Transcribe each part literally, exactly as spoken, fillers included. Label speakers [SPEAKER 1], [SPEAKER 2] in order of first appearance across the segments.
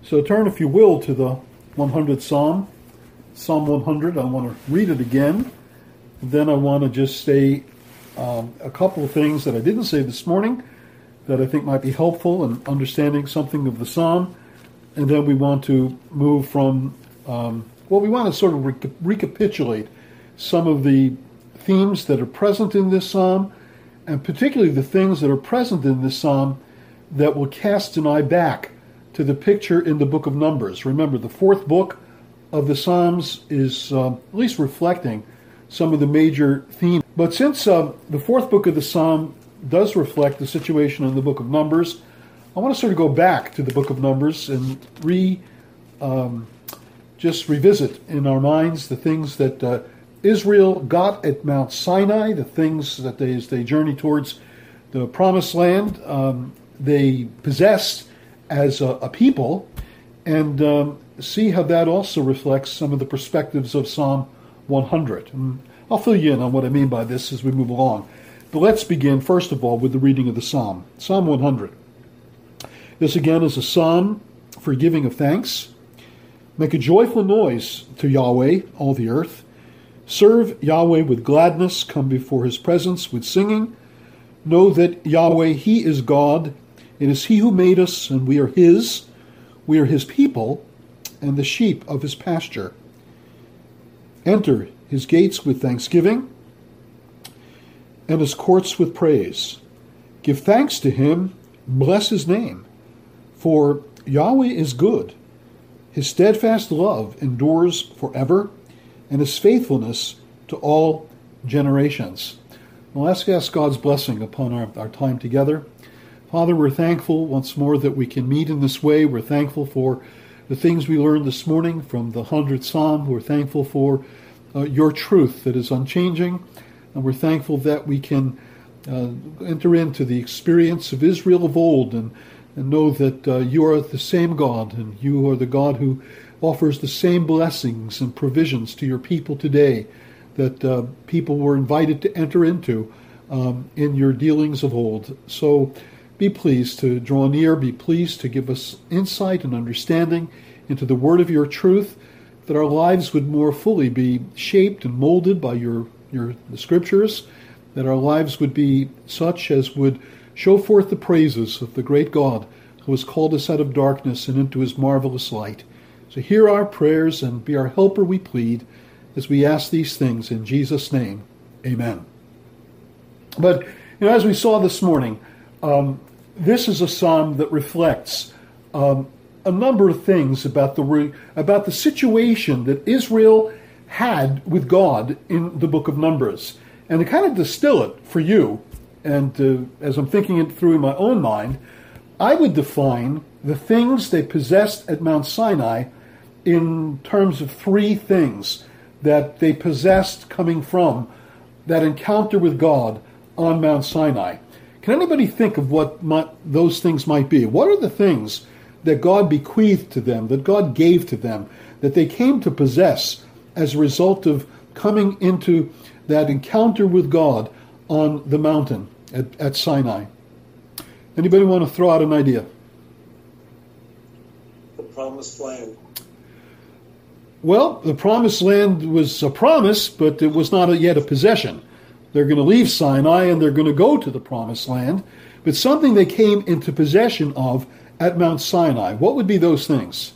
[SPEAKER 1] So turn, if you will, to the one hundredth Psalm, Psalm one hundred. I want to read it again. Then I want to just say um, a couple of things that I didn't say this morning that I think might be helpful in understanding something of the Psalm. And then we want to move from, um, well, we want to sort of re- recapitulate some of the themes that are present in this Psalm, and particularly the things that are present in this Psalm that will cast an eye back to the picture in the book of Numbers. Remember, the fourth book of the Psalms is uh, at least reflecting some of the major themes. But since uh, the fourth book of the Psalm does reflect the situation in the book of Numbers, I want to sort of go back to the book of Numbers and re, um, just revisit in our minds the things that uh, Israel got at Mount Sinai, the things that they, as they journey towards the Promised Land, um, they possessed as a, a people, and um, see how that also reflects some of the perspectives of Psalm one hundred. And I'll fill you in on what I mean by this as we move along. But let's begin, first of all, with the reading of the Psalm. Psalm one hundred. This again is a psalm for giving of thanks. Make a joyful noise to Yahweh, all the earth. Serve Yahweh with gladness. Come before his presence with singing. Know that Yahweh, he is God. It is he who made us, and we are his. We are his people, and the sheep of his pasture. Enter his gates with thanksgiving, and his courts with praise. Give thanks to him, bless his name. For Yahweh is good. His steadfast love endures forever, and his faithfulness to all generations. Well, let's ask God's blessing upon our, our time together. Father, we're thankful once more that we can meet in this way. We're thankful for the things we learned this morning from the hundredth Psalm. We're thankful for uh, your truth that is unchanging. And we're thankful that we can uh, enter into the experience of Israel of old and, and know that uh, you are the same God, and you are the God who offers the same blessings and provisions to your people today that uh, people were invited to enter into um, in your dealings of old. So be pleased to draw near, be pleased to give us insight and understanding into the word of your truth, that our lives would more fully be shaped and molded by your, your the scriptures, that our lives would be such as would show forth the praises of the great God who has called us out of darkness and into his marvelous light. So hear our prayers and be our helper, we plead, as we ask these things in Jesus' name. Amen. But you know, as we saw this morning, um, this is a psalm that reflects um, a number of things about the re- about the situation that Israel had with God in the book of Numbers. And to kind of distill it for you, and uh, as I'm thinking it through in my own mind, I would define the things they possessed at Mount Sinai in terms of three things that they possessed coming from that encounter with God on Mount Sinai. Can anybody think of what might, those things might be? What are the things that God bequeathed to them, that God gave to them, that they came to possess as a result of coming into that encounter with God on the mountain at, at Sinai? Anybody want to throw out an idea?
[SPEAKER 2] The promised land.
[SPEAKER 1] Well, the promised land was a promise, but it was not yet a possession. They're going to leave Sinai and they're going to go to the promised land, but something they came into possession of at Mount Sinai. What would be those things?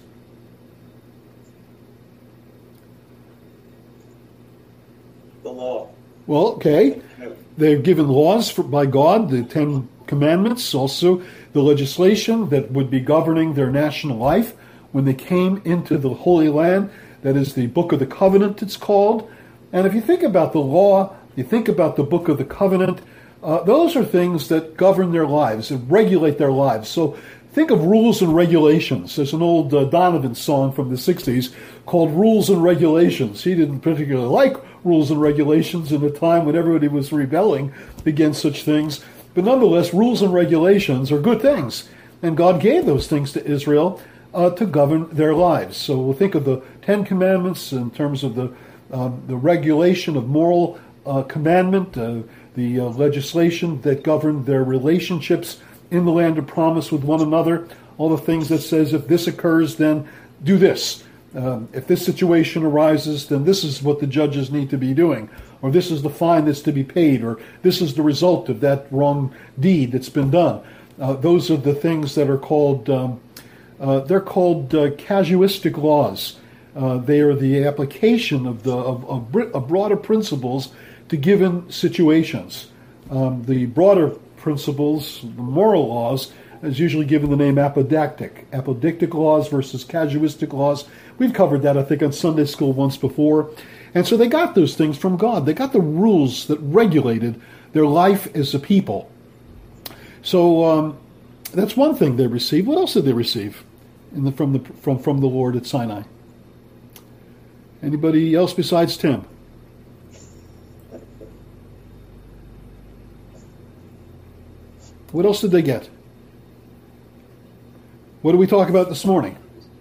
[SPEAKER 2] The law.
[SPEAKER 1] Well, okay. They're given laws for, by God, the Ten Commandments, also the legislation that would be governing their national life when they came into the Holy Land. That is the Book of the Covenant, it's called. And if you think about the law, you think about the Book of the Covenant, uh, those are things that govern their lives and regulate their lives. So think of rules and regulations. There's an old uh, Donovan song from the sixties called Rules and Regulations. He didn't particularly like rules and regulations in a time when everybody was rebelling against such things. But nonetheless, rules and regulations are good things. And God gave those things to Israel uh, to govern their lives. So we'll think of the Ten Commandments in terms of the, um, the regulation of moral uh, commandment, uh, the uh, legislation that governed their relationships in the land of promise with one another. all the things that says if this occurs, then do this. Um, if this situation arises, then this is what the judges need to be doing, or this is the fine that's to be paid, or this is the result of that wrong deed that's been done. Uh, those are the things that are called, um, uh, they're called uh, casuistic laws. Uh, they are the application of the of, of, of broader principles to given situations. Um, the broader principles, the moral laws, is usually given the name apodictic. Apodictic laws versus casuistic laws. We've covered that, I think, on Sunday school once before. And so they got those things from God. They got the rules that regulated their life as a people. So um, that's one thing they received. What else did they receive in the, from the from from the Lord at Sinai? Anybody else besides Tim? What else did they get? What did we talk about this morning?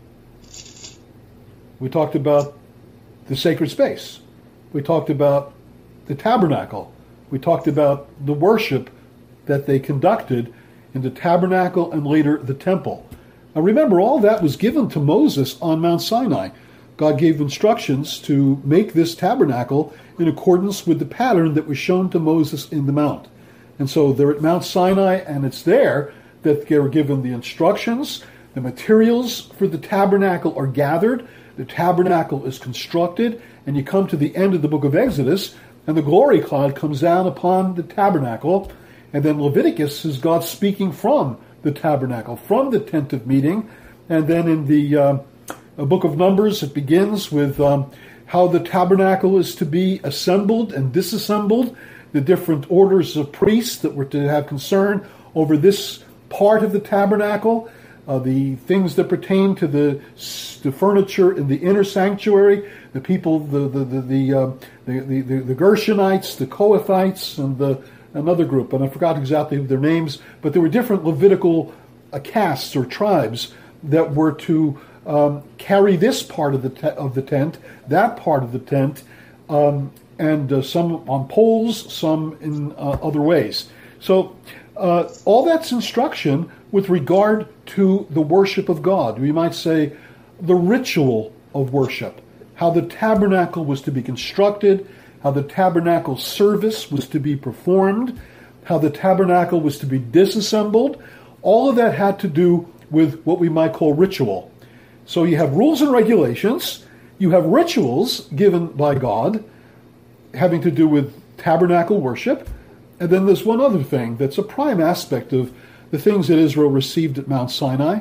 [SPEAKER 1] We talked about the sacred space. We talked about the tabernacle. We talked about the worship that they conducted in the tabernacle and later the temple. Now remember, all that was given to Moses on Mount Sinai. God gave instructions to make this tabernacle in accordance with the pattern that was shown to Moses in the mount. And so they're at Mount Sinai, and it's there that they were given the instructions. The materials for the tabernacle are gathered. The tabernacle is constructed, and you come to the end of the book of Exodus, and the glory cloud comes down upon the tabernacle. And then Leviticus is God speaking from the tabernacle, from the tent of meeting. And then in the uh, book of Numbers, it begins with um, how the tabernacle is to be assembled and disassembled, the different orders of priests that were to have concern over this part of the tabernacle, uh, the things that pertain to the, the furniture in the inner sanctuary, the people, the the the the, uh, the, the, the the Gershonites, the Kohathites, and the another group, and I forgot exactly their names, but there were different Levitical uh, castes or tribes that were to um, carry this part of the te- of the tent, that part of the tent, um, and uh, some on poles, some in uh, other ways. So uh, all that's instruction with regard to the worship of God. We might say the ritual of worship, how the tabernacle was to be constructed, how the tabernacle service was to be performed, how the tabernacle was to be disassembled. All of that had to do with what we might call ritual. So you have rules and regulations, you have rituals given by God, having to do with tabernacle worship, and then there's one other thing that's a prime aspect of the things that Israel received at Mount Sinai.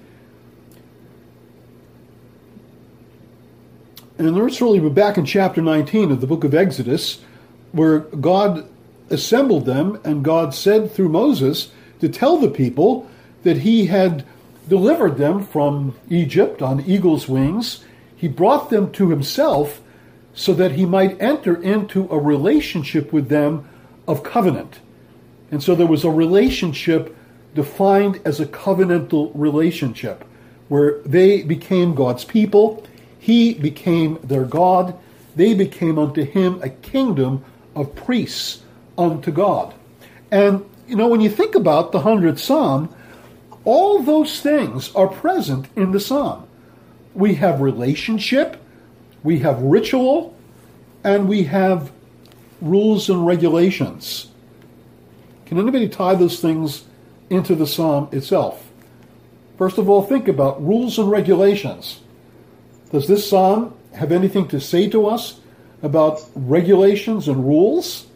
[SPEAKER 1] And it's really back in chapter nineteen of the book of Exodus, where God assembled them, and God said through Moses to tell the people that he had delivered them from Egypt on eagle's wings. He brought them to himself so that he might enter into a relationship with them of covenant. And so there was a relationship defined as a covenantal relationship where they became God's people, he became their God, they became unto him a kingdom of priests unto God. And, you know, when you think about the hundredth Psalm, all those things are present in the Psalm. We have relationship, we have ritual, and we have rules and regulations. Can anybody tie those things into the Psalm itself? First of all, think about rules and regulations. Does this Psalm have anything to say to us about regulations and rules?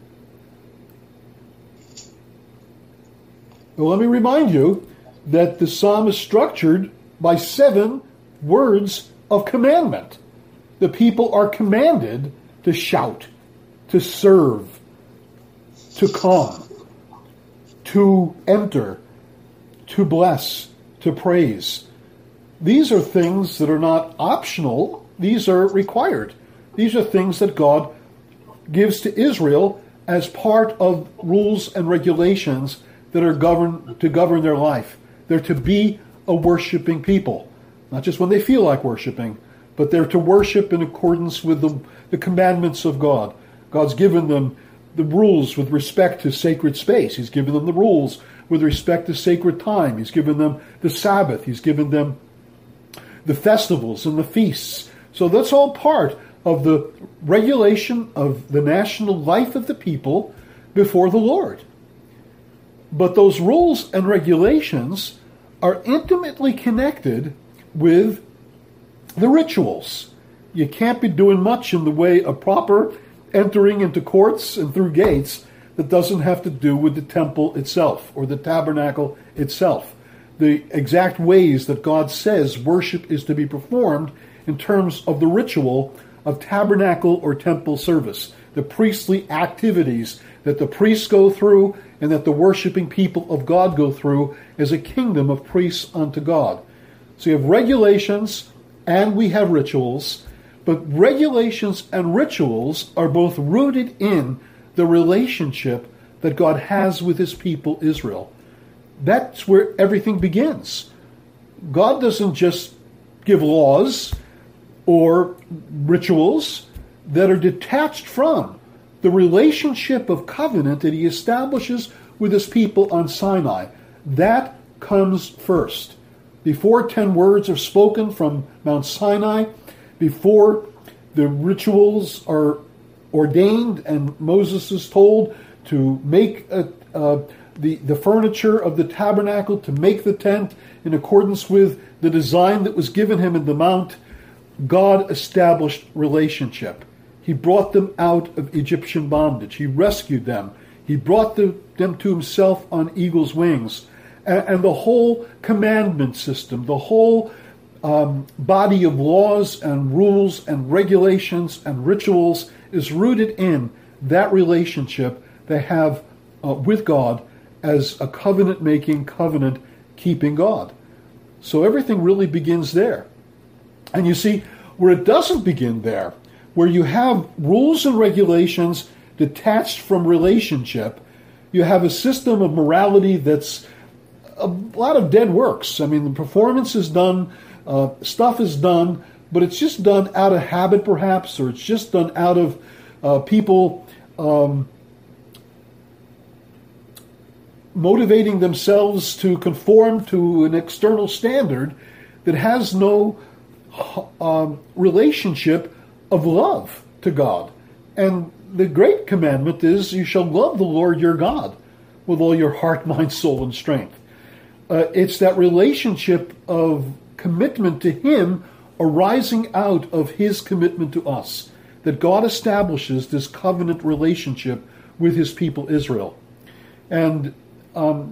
[SPEAKER 1] Well, let me remind you that the Psalm is structured by seven words of commandment. The people are commanded to shout, to serve, to come, to enter, to bless, to praise. These are things that are not optional. These are required. These are things that God gives to Israel as part of rules and regulations that are governed to govern their life. They're to be a worshiping people, not just when they feel like worshiping, but they're to worship in accordance with the, the commandments of God. God's given them the rules with respect to sacred space. He's given them the rules with respect to sacred time. He's given them the Sabbath. He's given them the festivals and the feasts. So that's all part of the regulation of the national life of the people before the Lord. But those rules and regulations are intimately connected with the rituals. You can't be doing much in the way of proper entering into courts and through gates that doesn't have to do with the temple itself or the tabernacle itself. The exact ways that God says worship is to be performed in terms of the ritual of tabernacle or temple service, the priestly activities that the priests go through and that the worshiping people of God go through as a kingdom of priests unto God. So you have regulations and we have rituals, but regulations and rituals are both rooted in the relationship that God has with his people Israel. That's where everything begins. God doesn't just give laws or rituals that are detached from the relationship of covenant that he establishes with his people on Sinai. That comes first. Before ten words are spoken from Mount Sinai, before the rituals are ordained and Moses is told to make a, uh, the, the furniture of the tabernacle, to make the tent in accordance with the design that was given him in the mount, God established relationship. He brought them out of Egyptian bondage. He rescued them. He brought the, them to himself on eagle's wings. And, and the whole commandment system, the whole um, body of laws and rules and regulations and rituals is rooted in that relationship they have uh, with God as a covenant-making, covenant-keeping God. So everything really begins there. And you see, where it doesn't begin there, where you have rules and regulations detached from relationship, you have a system of morality that's a lot of dead works. I mean, the performance is done, uh, stuff is done, but it's just done out of habit perhaps, or it's just done out of uh, people um, motivating themselves to conform to an external standard that has no um, relationship of love to God. And the great commandment is, you shall love the Lord your God with all your heart, mind, soul, and strength. Uh, it's that relationship of commitment to him arising out of his commitment to us, that God establishes this covenant relationship with his people Israel. And um,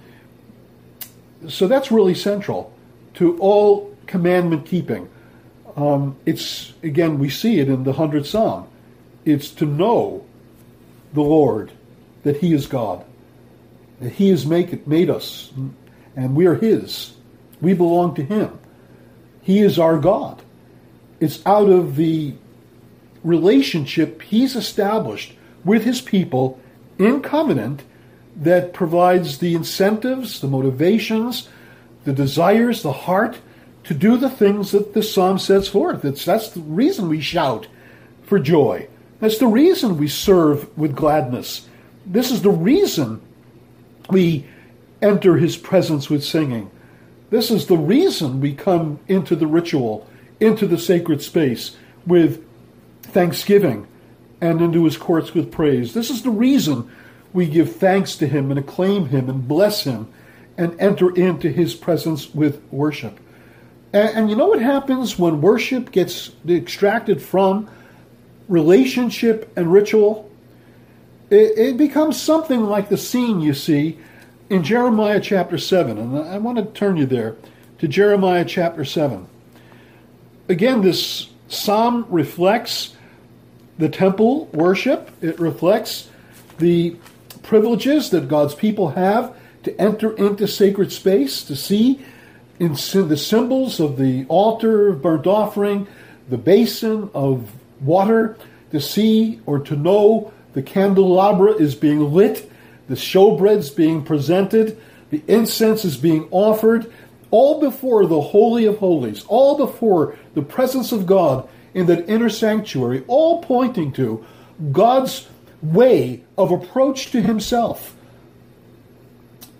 [SPEAKER 1] so that's really central to all commandment keeping. Um, it's, again, we see it in the hundredth Psalm. It's to know the Lord, that he is God, that he has make, made us, and we are his. We belong to him. He is our God. It's out of the relationship he's established with his people in covenant that provides the incentives, the motivations, the desires, the heart to do the things that the psalm sets forth. It's, that's the reason we shout for joy. That's the reason we serve with gladness. This is the reason we enter his presence with singing. This is the reason we come into the ritual, into the sacred space with thanksgiving and into his courts with praise. This is the reason we give thanks to him and acclaim him and bless him and enter into his presence with worship. And, and you know what happens when worship gets extracted from relationship and ritual? It, it becomes something like the scene you see in Jeremiah chapter seven. And I want to turn you there to Jeremiah chapter seven. Again, this psalm reflects the temple worship. It reflects the privileges that God's people have to enter into sacred space, to see in the symbols of the altar of burnt offering, the basin of water, to see or to know the candelabra is being lit, the showbread's being presented, the incense is being offered, all before the Holy of Holies, all before the presence of God in that inner sanctuary, all pointing to God's way of approach to himself.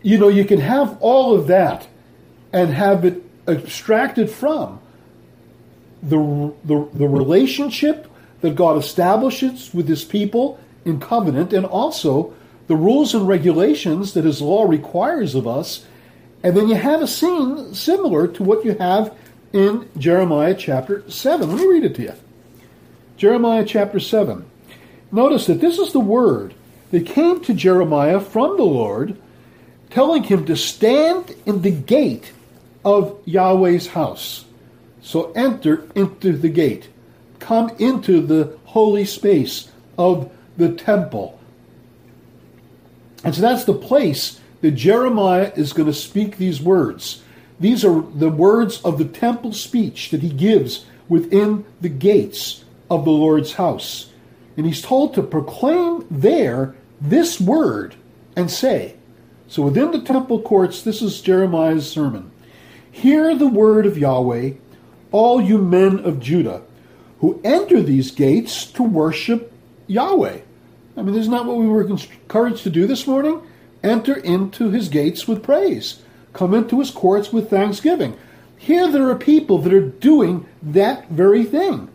[SPEAKER 1] You know, you can have all of that and have it extracted from the, the, the relationship that God establishes with his people in covenant, and also the rules and regulations that his law requires of us. And then you have a scene similar to what you have in Jeremiah chapter seven. Let me read it to you. Jeremiah chapter seven. Notice that this is the word that came to Jeremiah from the Lord, telling him to stand in the gate of Yahweh's house. So enter into the gate. Come into the holy space of the temple. And so that's the place that Jeremiah is going to speak these words. These are the words of the temple speech that he gives within the gates of the Lord's house. And he's told to proclaim there this word and say. So within the temple courts, this is Jeremiah's sermon. Hear the word of Yahweh, all you men of Judah, who enter these gates to worship Yahweh. I mean, isn't that what we were encouraged to do this morning? Enter into his gates with praise. Come into his courts with thanksgiving. Here there are people that are doing that very thing.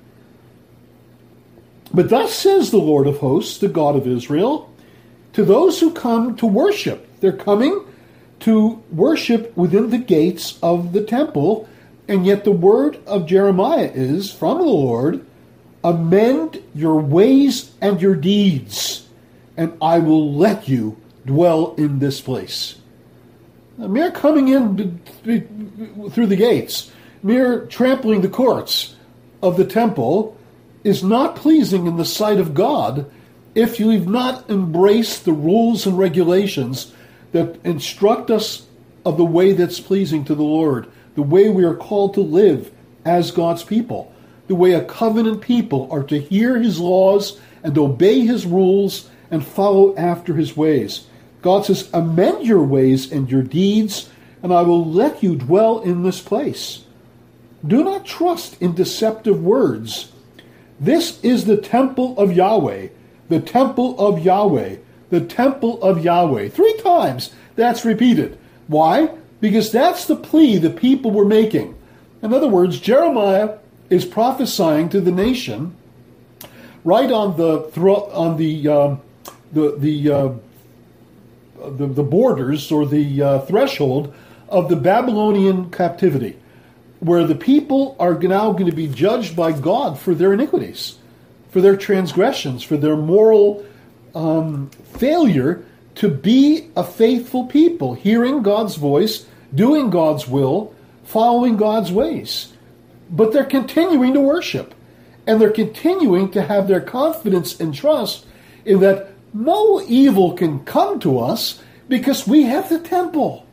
[SPEAKER 1] But thus says the Lord of hosts, the God of Israel, to those who come to worship. They're coming to worship within the gates of the temple, and yet the word of Jeremiah is, from the Lord, amend your ways and your deeds, and I will let you dwell in this place. A mere coming in through the gates, mere trampling the courts of the temple, is not pleasing in the sight of God if you have not embraced the rules and regulations that instruct us of the way that's pleasing to the Lord, the way we are called to live as God's people, the way a covenant people are to hear his laws and obey his rules and follow after his ways. God says, amend your ways and your deeds, and I will let you dwell in this place. Do not trust in deceptive words. This is the temple of Yahweh, the temple of Yahweh, the temple of Yahweh. Three times that's repeated. Why? Because that's the plea the people were making. In other words, Jeremiah is prophesying to the nation right on the thro- on the uh, the the, uh, the the borders or the uh, threshold of the Babylonian captivity, where the people are now going to be judged by God for their iniquities, for their transgressions, for their moral um, failure to be a faithful people, hearing God's voice, doing God's will, following God's ways. But they're continuing to worship, and they're continuing to have their confidence and trust in that no evil can come to us because we have the temple.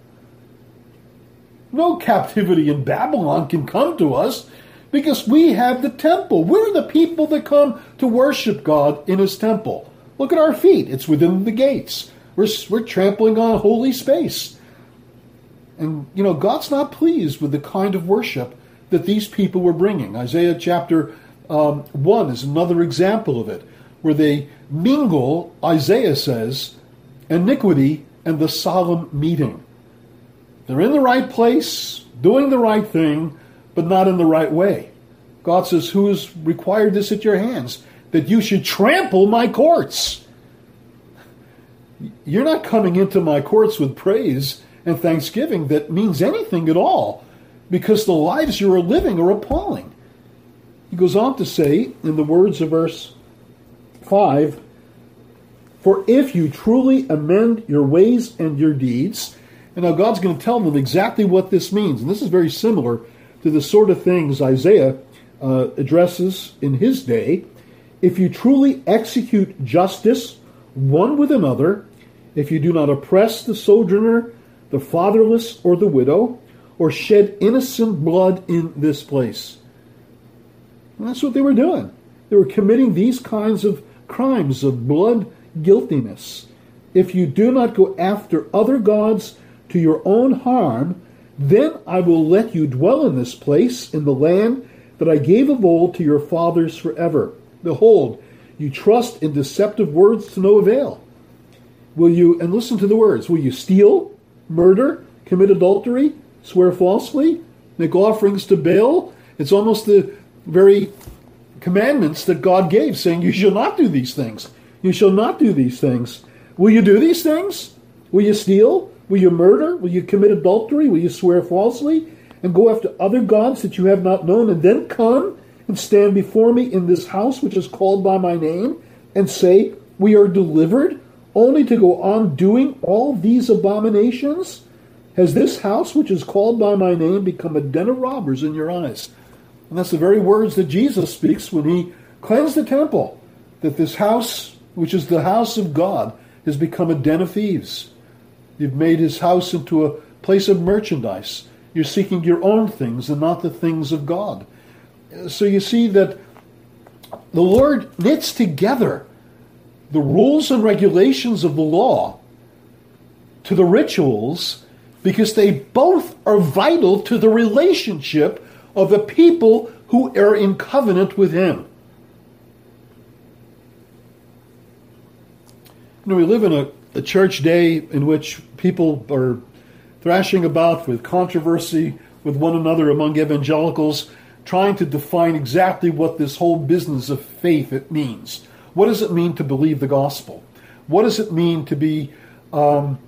[SPEAKER 1] No captivity in Babylon can come to us because we have the temple. We're the people that come to worship God in his temple. Look at our feet. It's within the gates. We're, we're trampling on holy space. And, you know, God's not pleased with the kind of worship that these people were bringing. Isaiah chapter um, one is another example of it, where they mingle, Isaiah says, iniquity and the solemn meeting. They're in the right place, doing the right thing, but not in the right way. God says, who has required this at your hands? That you should trample my courts. You're not coming into my courts with praise and thanksgiving that means anything at all, because the lives you are living are appalling. He goes on to say, in the words of verse five, for if you truly amend your ways and your deeds, and now God's going to tell them exactly what this means. And this is very similar to the sort of things Isaiah uh, addresses in his day. If you truly execute justice one with another, if you do not oppress the sojourner, the fatherless, or the widow, or shed innocent blood in this place. And that's what they were doing. They were committing these kinds of crimes of blood guiltiness. If you do not go after other gods to your own harm, then I will let you dwell in this place, in the land that I gave of old to your fathers forever. Behold, you trust in deceptive words to no avail. Will you, and listen to the words, will you steal? murder, commit adultery, swear falsely, make offerings to Baal. It's almost the very commandments that God gave, saying you shall not do these things. You shall not do these things. Will you do these things? Will you steal? Will you murder? Will you commit adultery? Will you swear falsely and go after other gods that you have not known, and then come and stand before me in this house which is called by my name and say, we are delivered, only to go on doing all these abominations? Has this house which is called by my name become a den of robbers in your eyes? And that's the very words that Jesus speaks when he cleansed the temple, that this house, which is the house of God, has become a den of thieves. You've made his house into a place of merchandise. You're seeking your own things and not the things of God. So you see that the Lord knits together the rules and regulations of the law to the rituals, because they both are vital to the relationship of the people who are in covenant with him. You know, we live in a, a church day in which people are thrashing about with controversy with one another among evangelicals, trying to define exactly what this whole business of faith it means. What does it mean to believe the gospel? What does it mean to be um,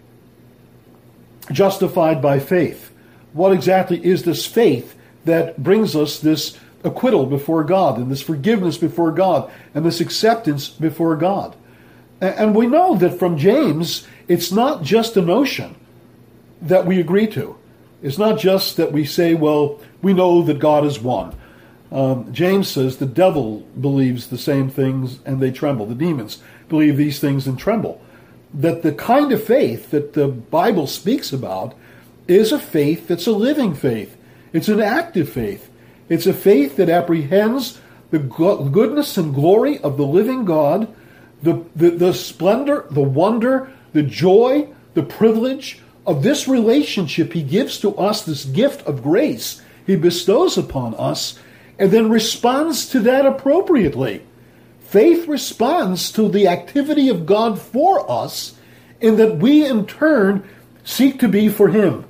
[SPEAKER 1] justified by faith? What exactly is this faith that brings us this acquittal before God, and this forgiveness before God, and this acceptance before God? And we know that from James, it's not just a notion that we agree to. It's not just that we say, well, we know that God is one. Um, James says the devil believes the same things and they tremble. The demons believe these things and tremble. That the kind of faith that the Bible speaks about is a faith that's a living faith. It's an active faith. It's a faith that apprehends the goodness and glory of the living God, the, the, the splendor, the wonder, the joy, the privilege of this relationship he gives to us, this gift of grace he bestows upon us, and then responds to that appropriately. Faith responds to the activity of God for us, in that we in turn seek to be for him.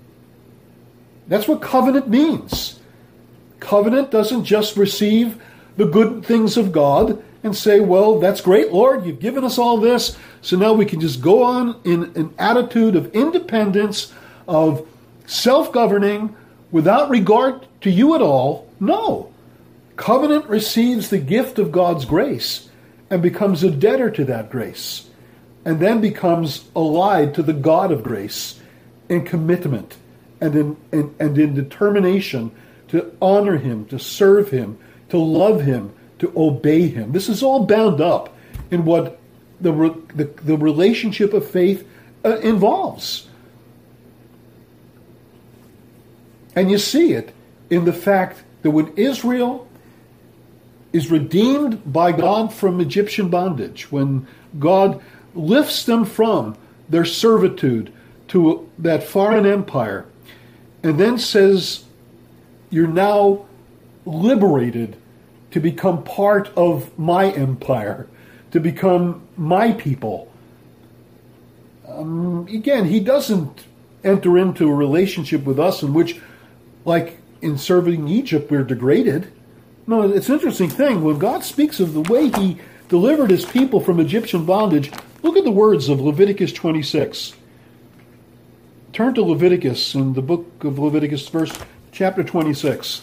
[SPEAKER 1] That's what covenant means. Covenant doesn't just receive the good things of God and say, well, that's great, Lord, you've given us all this, so now we can just go on in an attitude of independence, of self-governing, without regard to you at all. No. Covenant receives the gift of God's grace and becomes a debtor to that grace, and then becomes allied to the God of grace in commitment and in, in, and in determination to honor him, to serve him, to love him, to obey him. This is all bound up in what the, the, the relationship of faith uh, involves. And you see it in the fact that when Israel is redeemed by God from Egyptian bondage, when God lifts them from their servitude to that foreign empire, and then says, you're now liberated to become part of my empire, to become my people. Um, again, he doesn't enter into a relationship with us in which, like in serving Egypt, we're degraded. No, it's an interesting thing. When God speaks of the way he delivered his people from Egyptian bondage, look at the words of Leviticus twenty-six. Turn to Leviticus in the book of Leviticus, verse chapter twenty-six.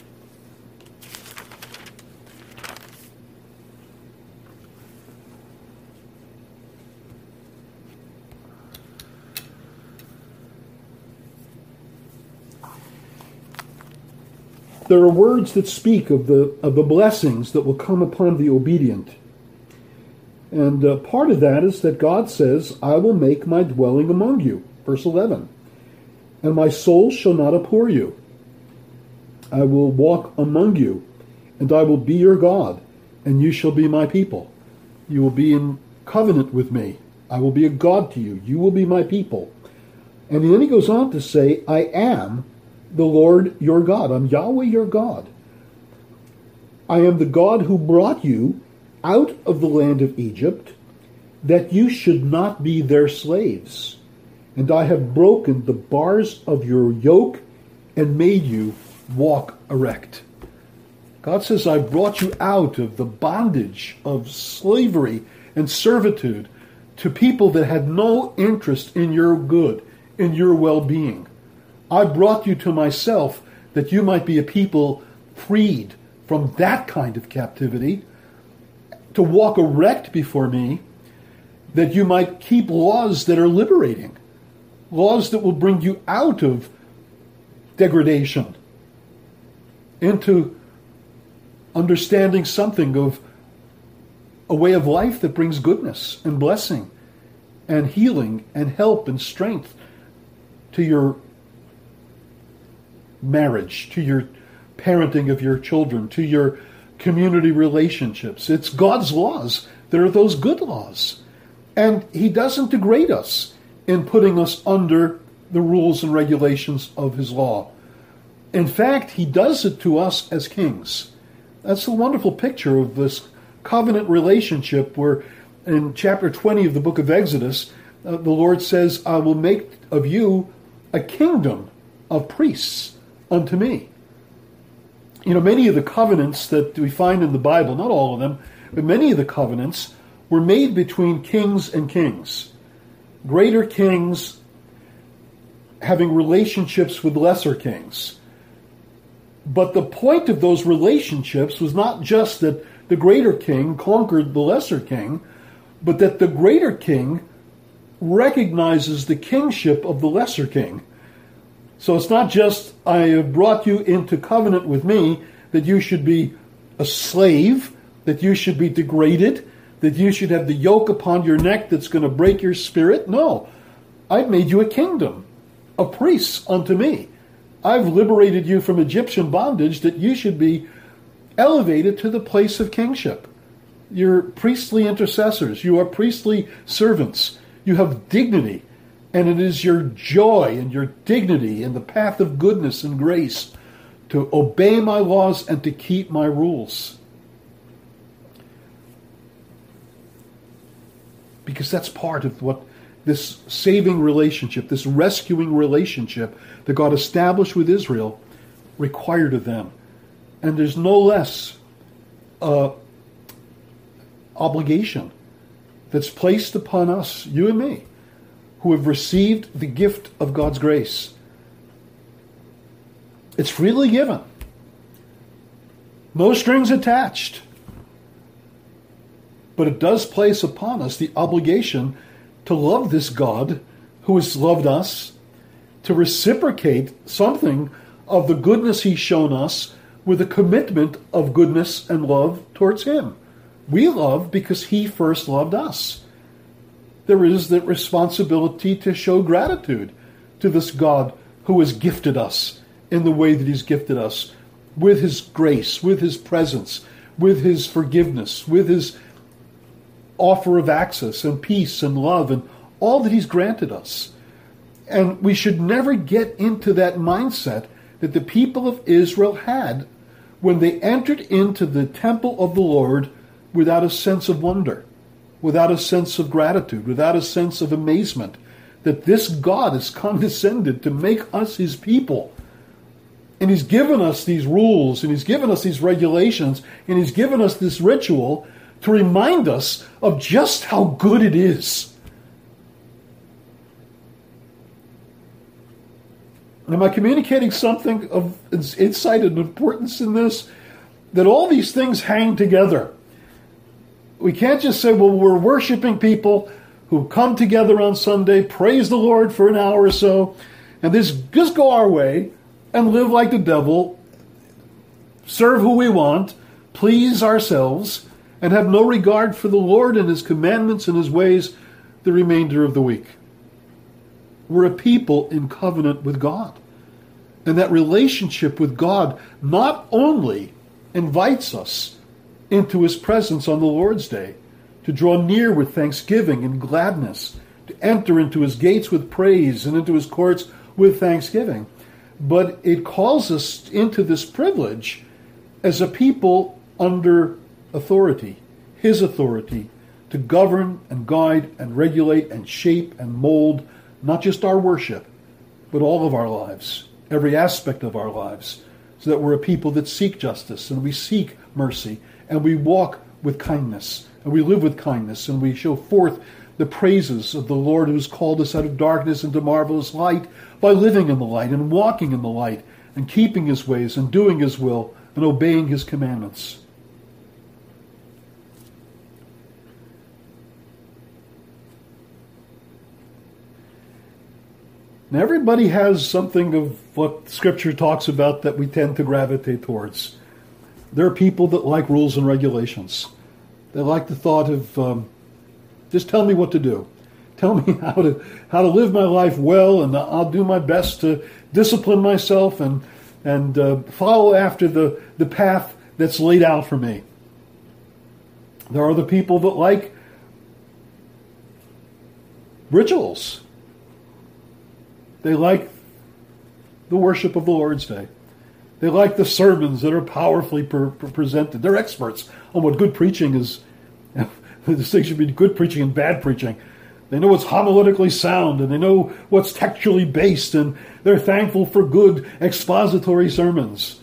[SPEAKER 1] There are words that speak of the of the blessings that will come upon the obedient. And uh, part of that is that God says, I will make my dwelling among you. Verse eleven. And my soul shall not abhor you. I will walk among you, and I will be your God, and you shall be my people. You will be in covenant with me. I will be a God to you. You will be my people. And then he goes on to say, I am the Lord your God. I'm Yahweh your God. I am the God who brought you out of the land of Egypt, that you should not be their slaves. and I have broken the bars of your yoke and made you walk erect. God says, I brought you out of the bondage of slavery and servitude to people that had no interest in your good, in your well-being. I brought you to myself that you might be a people freed from that kind of captivity, to walk erect before me, that you might keep laws that are liberating, laws that will bring you out of degradation into understanding something of a way of life that brings goodness and blessing and healing and help and strength to your marriage, to your parenting of your children, to your community relationships. It's God's laws. There are those good laws. And he doesn't degrade us in putting us under the rules and regulations of his law. In fact, he does it to us as kings. That's a wonderful picture of this covenant relationship where in chapter twenty of the book of Exodus, uh, the Lord says, I will make of you a kingdom of priests unto me. You know, many of the covenants that we find in the Bible, not all of them, but many of the covenants were made between kings and kings. Greater kings having relationships with lesser kings. But the point of those relationships was not just that the greater king conquered the lesser king, but that the greater king recognizes the kingship of the lesser king. So it's not just, I have brought you into covenant with me, that you should be a slave, that you should be degraded, that you should have the yoke upon your neck that's going to break your spirit. No, I've made you a kingdom, a priest unto me. I've liberated you from Egyptian bondage, that you should be elevated to the place of kingship. You're priestly intercessors. You are priestly servants. You have dignity. And it is your joy and your dignity in the path of goodness and grace to obey my laws and to keep my rules. Because that's part of what this saving relationship, this rescuing relationship that God established with Israel required of them. And there's no less uh, obligation that's placed upon us, you and me, who have received the gift of God's grace. It's freely given. No strings attached. But it does place upon us the obligation to love this God who has loved us, to reciprocate something of the goodness he's shown us with a commitment of goodness and love towards him. We love because he first loved us. There is that responsibility to show gratitude to this God who has gifted us in the way that he's gifted us, with his grace, with his presence, with his forgiveness, with his offer of access and peace and love and all that he's granted us. And we should never get into that mindset that the people of Israel had when they entered into the temple of the Lord without a sense of wonder, without a sense of gratitude, without a sense of amazement, that this God has condescended to make us his people. And he's given us these rules, and he's given us these regulations, and he's given us this ritual to remind us of just how good it is. Am I communicating something of insight and importance in this? That all these things hang together. We can't just say, well, we're worshiping people who come together on Sunday, praise the Lord for an hour or so, and this just go our way and live like the devil, serve who we want, please ourselves, and have no regard for the Lord and his commandments and his ways the remainder of the week. We're a people in covenant with God. And that relationship with God not only invites us into his presence on the Lord's Day, to draw near with thanksgiving and gladness, to enter into his gates with praise and into his courts with thanksgiving, but it calls us into this privilege as a people under authority, his authority, to govern and guide and regulate and shape and mold not just our worship, but all of our lives, every aspect of our lives, so that we're a people that seek justice and we seek mercy and we walk with kindness and we live with kindness and we show forth the praises of the Lord who's called us out of darkness into marvelous light by living in the light and walking in the light and keeping his ways and doing his will and obeying his commandments. Now, everybody has something of what Scripture talks about that we tend to gravitate towards. There are people that like rules and regulations. They like the thought of, um, just tell me what to do. Tell me how to how to live my life well, and I'll do my best to discipline myself and and uh, follow after the, the path that's laid out for me. There are the people that like rituals. They like the worship of the Lord's Day. They like the sermons that are powerfully per- per- presented. They're experts on what good preaching is. The distinction between good preaching and bad preaching. They know what's homiletically sound, and they know what's textually based, and they're thankful for good expository sermons.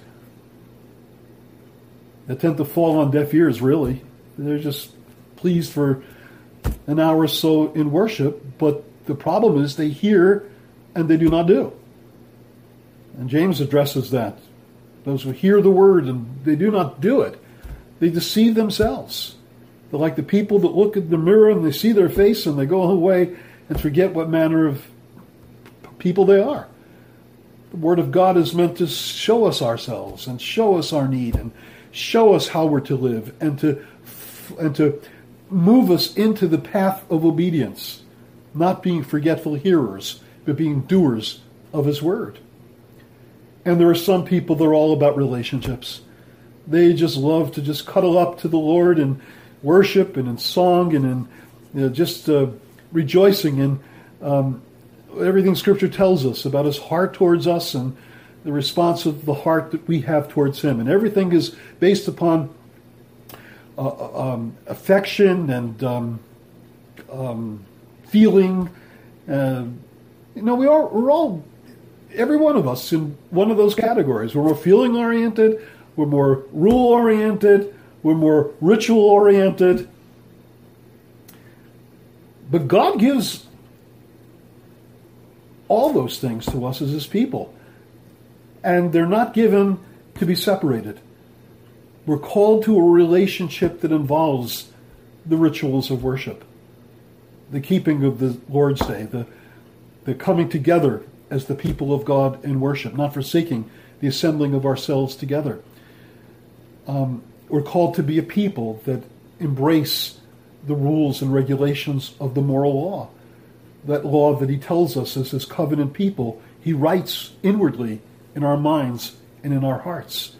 [SPEAKER 1] They tend to fall on deaf ears, really. They're just pleased for an hour or so in worship, but the problem is they hear and they do not do. And James addresses that. Those who hear the word and they do not do it, they deceive themselves. They're like the people that look at the mirror and they see their face and they go away and forget what manner of people they are. The Word of God is meant to show us ourselves and show us our need and show us how we're to live and to and to move us into the path of obedience, not being forgetful hearers, but being doers of His Word. And there are some people that are all about relationships. They just love to just cuddle up to the Lord and worship and in song and in you know, just uh, rejoicing in um, everything Scripture tells us about His heart towards us and the response of the heart that we have towards Him. And everything is based upon uh, um, affection and um, um, feeling. Uh, you know, we are, we're all, every one of us in one of those categories. We're more feeling oriented, we're more rule oriented, we're more ritual oriented. But God gives all those things to us as His people. And they're not given to be separated. We're called to a relationship that involves the rituals of worship, the keeping of the Lord's Day, the, the coming together as the people of God in worship, not forsaking the assembling of ourselves together. Um, we're called to be a people that embrace the rules and regulations of the moral law. That law that He tells us as His covenant people, He writes inwardly in our minds and in our hearts.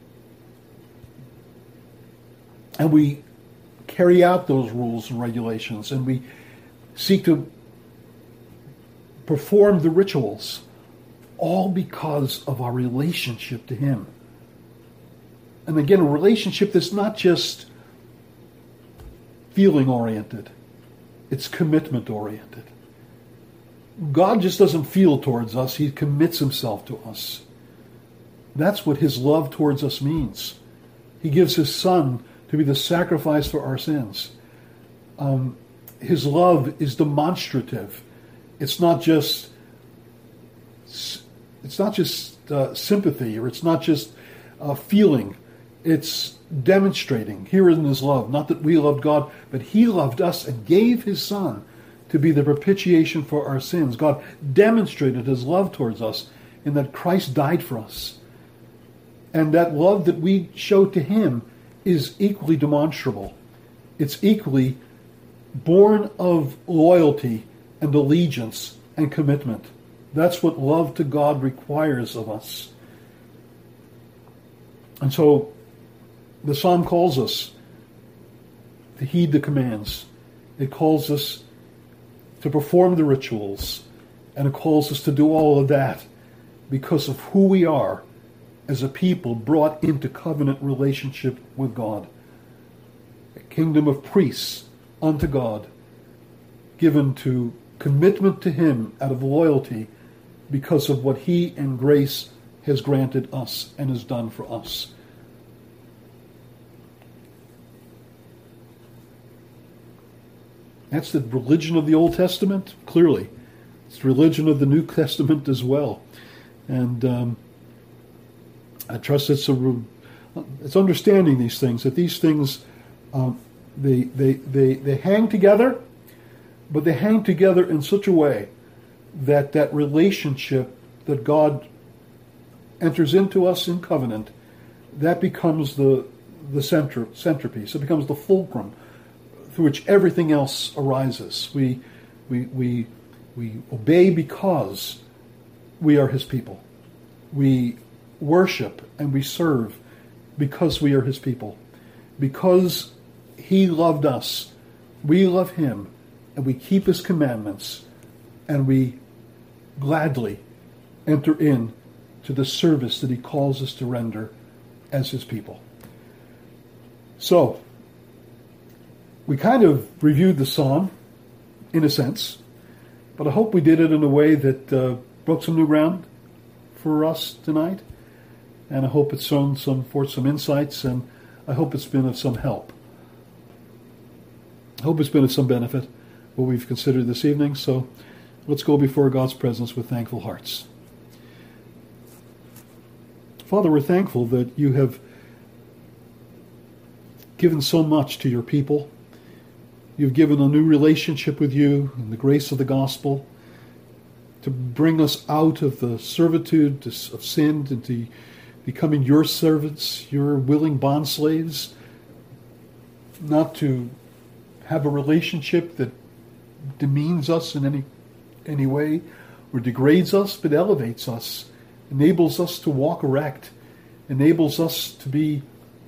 [SPEAKER 1] And we carry out those rules and regulations, and we seek to perform the rituals, all because of our relationship to Him. And again, a relationship that's not just feeling oriented, it's commitment oriented. God just doesn't feel towards us, He commits Himself to us. That's what His love towards us means. He gives His Son to be the sacrifice for our sins. Um, his love is demonstrative. It's not just it's not just uh, sympathy, or it's not just uh, feeling. It's demonstrating herein His love. Not that we loved God, but He loved us and gave His Son to be the propitiation for our sins. God demonstrated His love towards us in that Christ died for us. And that love that we show to Him is equally demonstrable. It's equally born of loyalty and allegiance and commitment. That's what love to God requires of us. And so the Psalm calls us to heed the commands. It calls us to perform the rituals. And it calls us to do all of that because of who we are as a people brought into covenant relationship with God. A kingdom of priests unto God, given to commitment to him, out of loyalty, because of what he and grace has granted us and has done for us. That's the religion of the Old Testament, clearly. It's the religion of the New Testament as well. And um, I trust it's a, it's understanding these things, that these things, um, they, they, they, they hang together, but they hang together in such a way that that relationship that God enters into us in covenant, that becomes the, the center, centerpiece. It becomes the fulcrum through which everything else arises. We, we, we, we obey because we are his people. We worship and we serve because we are his people. Because he loved us, we love him, and we keep his commandments, and we gladly enter in to the service that he calls us to render as his people. So, we kind of reviewed the psalm, in a sense, but I hope we did it in a way that uh, broke some new ground for us tonight, and I hope it's shown some forth some insights, and I hope it's been of some help. I hope it's been of some benefit, what we've considered this evening, so let's go before God's presence with thankful hearts. Father, we're thankful that you have given so much to your people. You've given a new relationship with you in the grace of the gospel to bring us out of the servitude of sin into becoming your servants, your willing bondslaves, not to have a relationship that demeans us in any any way or degrades us, but elevates us, enables us to walk erect, enables us to be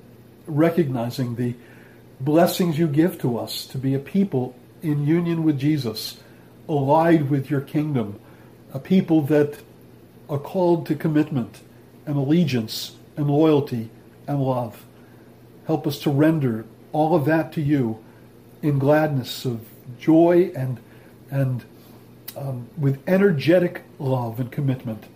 [SPEAKER 1] recognizing the blessings you give to us, to be a people in union with Jesus, allied with your kingdom, a people that are called to commitment and allegiance and loyalty and love. Help us to render all of that to you in gladness of joy and and um, with energetic love and commitment.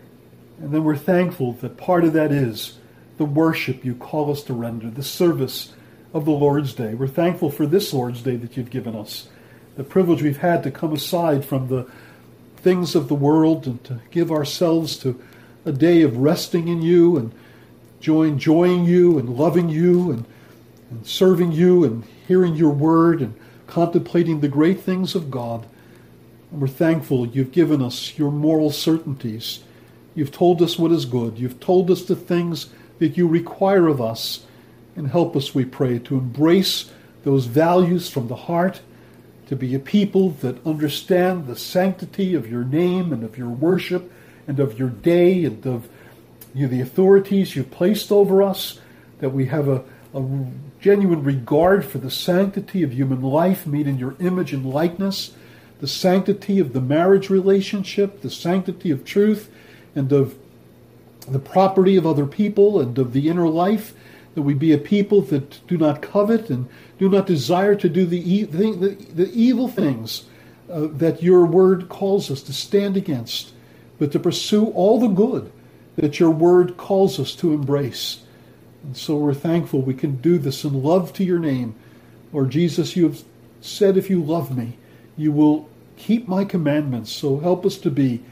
[SPEAKER 1] And then we're thankful that part of that is the worship you call us to render, the service of the Lord's Day. We're thankful for this Lord's Day that you've given us, the privilege we've had to come aside from the things of the world and to give ourselves to a day of resting in you and joy, enjoying you and loving you and, and serving you and hearing your word and contemplating the great things of God. And we're thankful you've given us your moral certainties. You've told us what is good. You've told us the things that you require of us. And help us, we pray, to embrace those values from the heart, to be a people that understand the sanctity of your name and of your worship and of your day and of you, the authorities you've placed over us, that we have a, a genuine regard for the sanctity of human life made in your image and likeness, the sanctity of the marriage relationship, the sanctity of truth and of the property of other people and of the inner life, that we be a people that do not covet and do not desire to do the, e- the, the, the evil things uh, that your word calls us to stand against, but to pursue all the good that your word calls us to embrace. And so we're thankful we can do this in love to your name. Lord Jesus, you have said if you love me, you will keep my commandments. So help us to be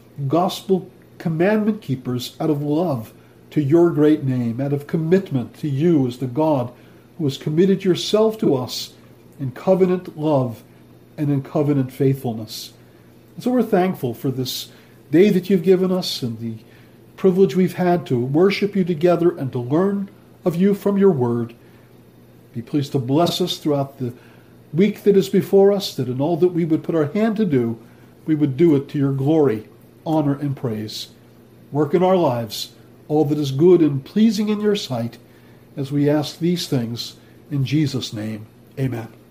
[SPEAKER 1] gospel commandment keepers out of love to your great name, out of commitment to you as the God who has committed yourself to us in covenant love and in covenant faithfulness. And so we're thankful for this day that you've given us and the privilege we've had to worship you together and to learn of you from your word. Be pleased to bless us throughout the week that is before us, that in all that we would put our hand to do, we would do it to your glory, honor, and praise. Work in our lives all that is good and pleasing in your sight, as we ask these things in Jesus' name. Amen.